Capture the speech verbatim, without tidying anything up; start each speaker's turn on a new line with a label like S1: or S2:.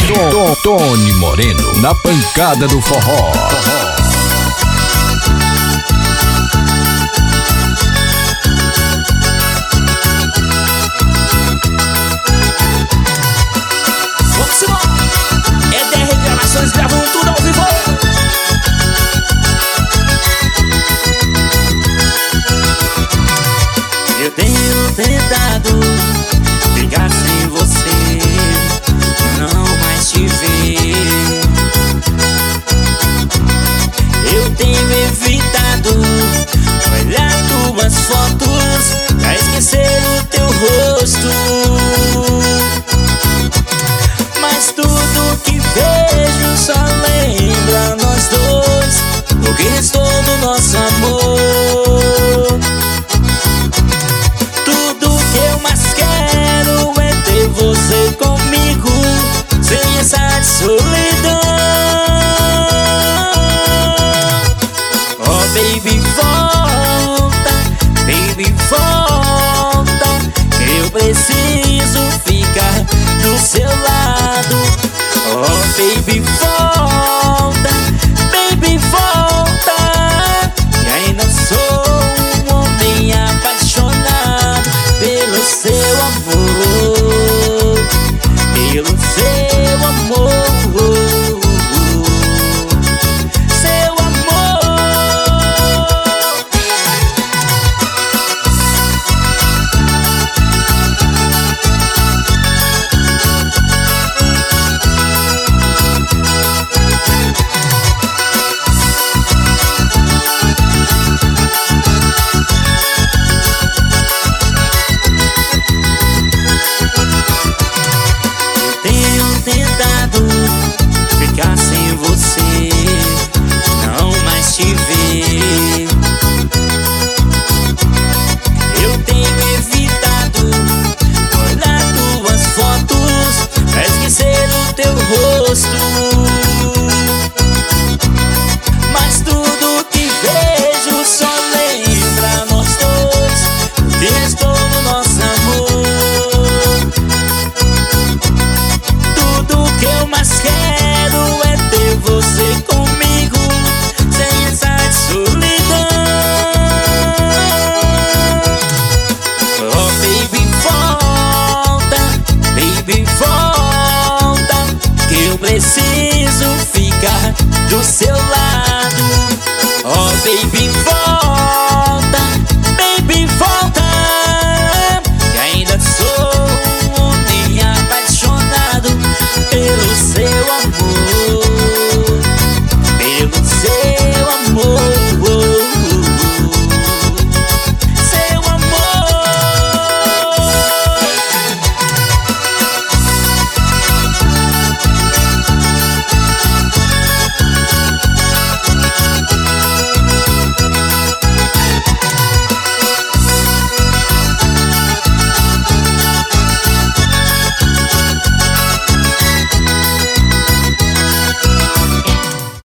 S1: Tom, Tony Moreno, na pancada do forró.
S2: Vamos embora! E D R Gravações gravam tudo ao vivo. Eu tenho tentado ficar sem você, não mais te ver. Eu tenho evitado olhar tuas fotos pra esquecer o teu rosto. Mas tudo que vejo só lembra nós dois, o que restou do nosso